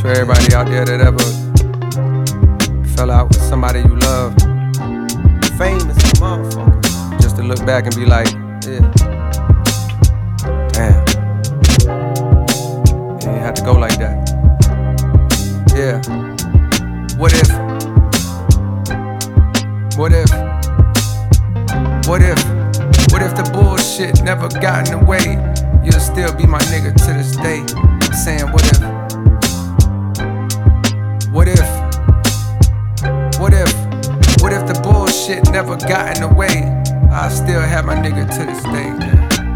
For everybody out there that ever fell out with somebody you love, famous motherfucker, just to look back and be like, yeah, damn, you didn't have to go like that. Yeah, what if the bullshit never got in the way? You'll still be my nigga to this day. I'm saying what if the bullshit never got in the way? I still have my nigga to this day.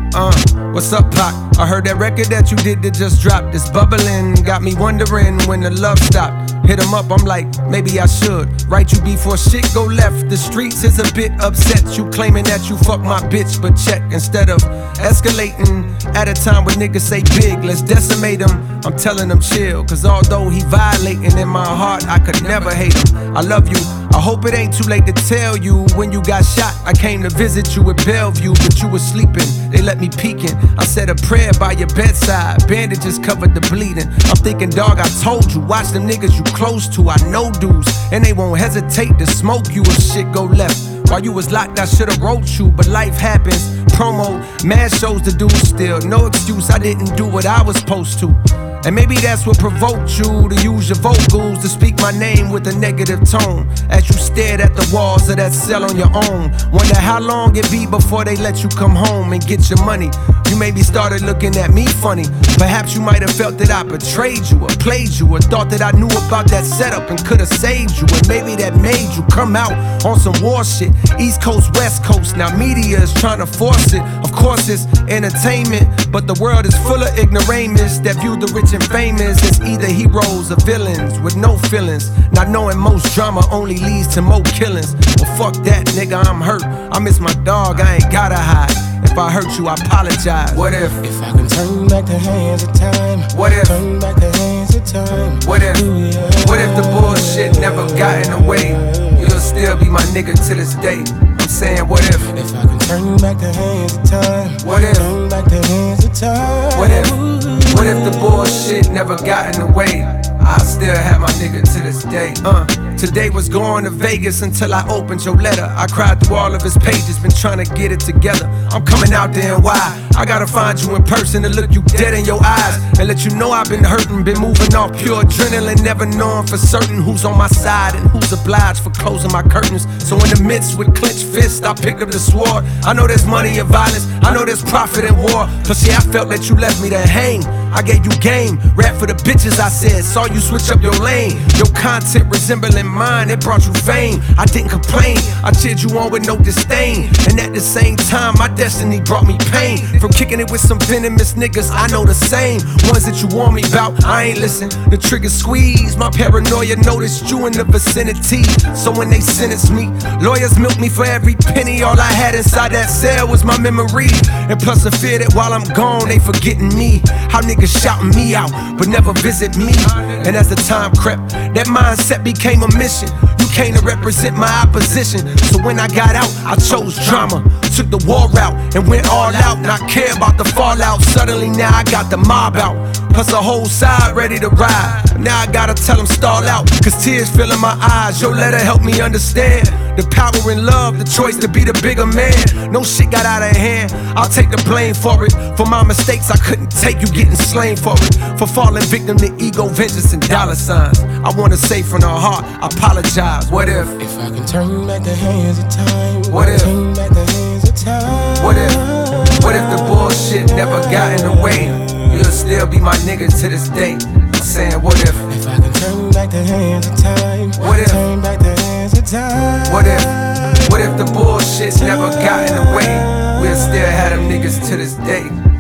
What's up, Pac? I heard that record that you did that just dropped. It's bubbling, got me wondering when the love stopped. Hit him up, I'm like, maybe I should write you before shit go left. The streets is a bit upset. You claiming that you fuck my bitch, but check. Instead of escalating at a time when niggas say big, let's decimate him. I'm telling him chill, cause although he violating, in my heart I could never hate him. I love you, I hope it ain't too late to tell you. When you got shot, I came to visit you at Bellevue, but you were sleeping, they let me peeking. I said a prayer by your bedside, bandages covered the bleeding. I'm thinking, dog, I told you, watch them niggas you close to. I know dudes, and they won't hesitate to smoke you if shit go left. While you was locked, I should've wrote you, but life happens. Promo, mad shows to do still. No excuse, I didn't do what I was supposed to. And maybe that's what provoked you to use your vocals to speak my name with a negative tone as you stared at the walls of that cell on your own. Wonder how long it be before they let you come home and get your money. You maybe started looking at me funny. Perhaps you might have felt that I betrayed you or played you, or thought that I knew about that setup and could have saved you. And maybe that made you come out on some war shit. East Coast, West Coast, now media is trying to force it. Of course it's entertainment, but the world is full of ignoramus that view the rich and famous as either heroes or villains with no feelings. Not knowing most drama only leads to more killings. Well, fuck that, nigga, I'm hurt. I miss my dog, I ain't gotta hide. If I hurt you, I apologize. What if I can turn back the hands of time? What if turn back the hands of time? What if the bullshit never got in the way? You'll still be my nigga to this day. I'm saying what if I can turn back the hands of time? What if turn back the hands of time? What if the bullshit never got in the way? I still have my nigga to this day. Today was going to Vegas until I opened your letter. I cried through all of his pages, been trying to get it together. I'm coming out there and why? I gotta find you in person to look you dead in your eyes and let you know I've been hurting, been moving off pure adrenaline, never knowing for certain who's on my side and who's obliged for closing my curtains. So in the midst with clenched fists, I picked up the sword. I know there's money in violence, I know there's profit in war. Plus yeah, I felt that you left me to hang. I gave you game, rap for the bitches I said. Saw you switch up your lane, your content resembling mine, it brought you fame. I didn't complain, I cheered you on with no disdain. And at the same time, my destiny brought me pain. From kicking it with some venomous niggas, I know the same. Ones that you warn me about, I ain't listen. The trigger squeeze, my paranoia noticed you in the vicinity. So when they sentenced me, lawyers milked me for every penny. All I had inside that cell was my memory. And plus the fear that while I'm gone, they forgetting me. How niggas shouting me out, but never visit me. And as the time crept, that mindset became a mission. You came to represent my opposition. So when I got out, I chose drama, took the war route and went all out. Not care about the fallout. Suddenly now I got the mob out, plus a whole side ready to ride. Now I gotta tell them stall out, cause tears fill in my eyes. Your letter helped me understand the power in love, the choice to be the bigger man. No shit got out of hand, I'll take the blame for it. For my mistakes I couldn't take, you getting slain for it. For falling victim to ego, vengeance and dollar signs. I wanna say from the heart, I apologize. What if I can turn back the hands of time? What if turn back the hands of time? What if the bullshit never got in the way? You'll still be my nigga to this day. I'm saying what if I can turn back the hands of time? What if turn back the hands of time? What if the bullshit never got in the way? We'll still have them niggas to this day.